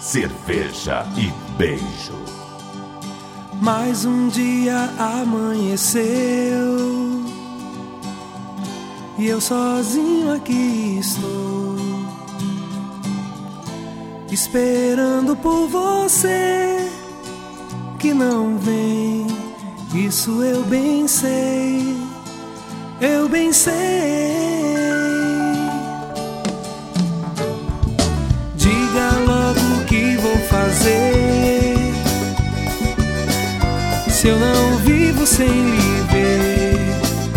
cerveja e beijo. Mais um dia amanheceu e eu sozinho aqui estou, esperando por você que não vem. Isso eu bem sei, eu bem sei. Diga logo o que vou fazer, se eu não vivo sem lhe ver.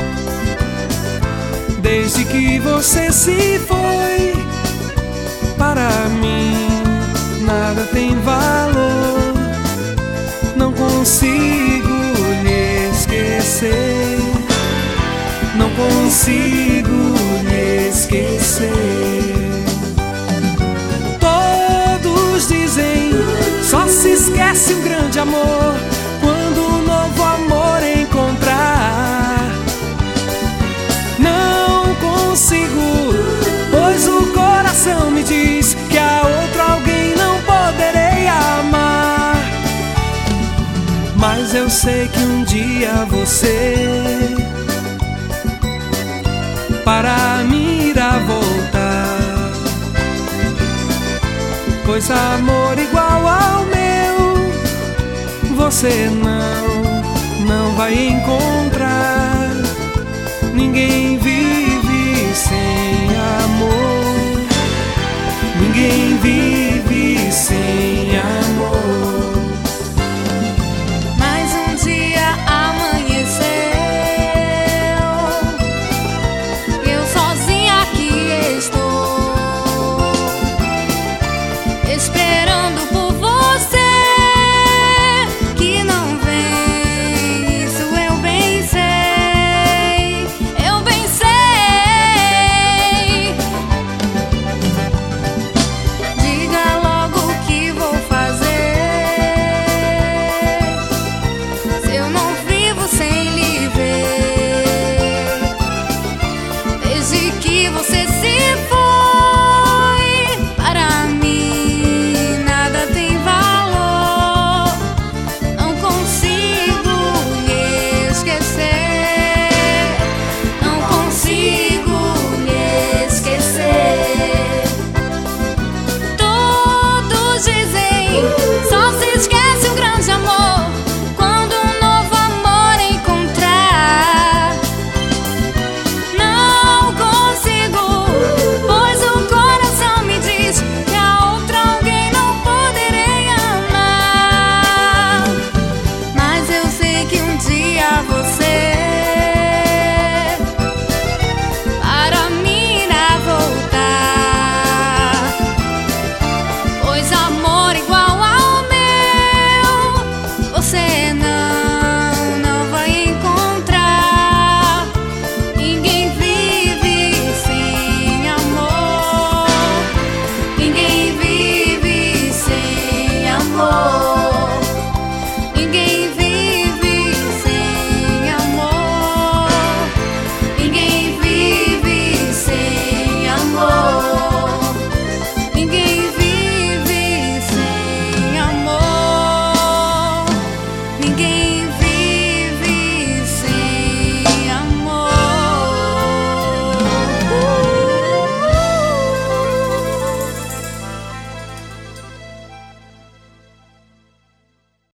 Desde que você se foi, para mim nada tem valor. Não consigo lhe esquecer, não consigo lhe esquecer. Todos dizem, só se esquece um grande amor quando um novo amor encontrar. Não consigo, pois o coração me diz que a outro alguém não poderei amar. Mas eu sei que um dia você para mim irá voltar, pois amor igual ao meu você não vai encontrar. Ninguém vive sem amor, ninguém vive sem amor.